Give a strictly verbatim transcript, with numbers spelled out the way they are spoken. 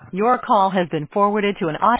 Your call has been forwarded to an audio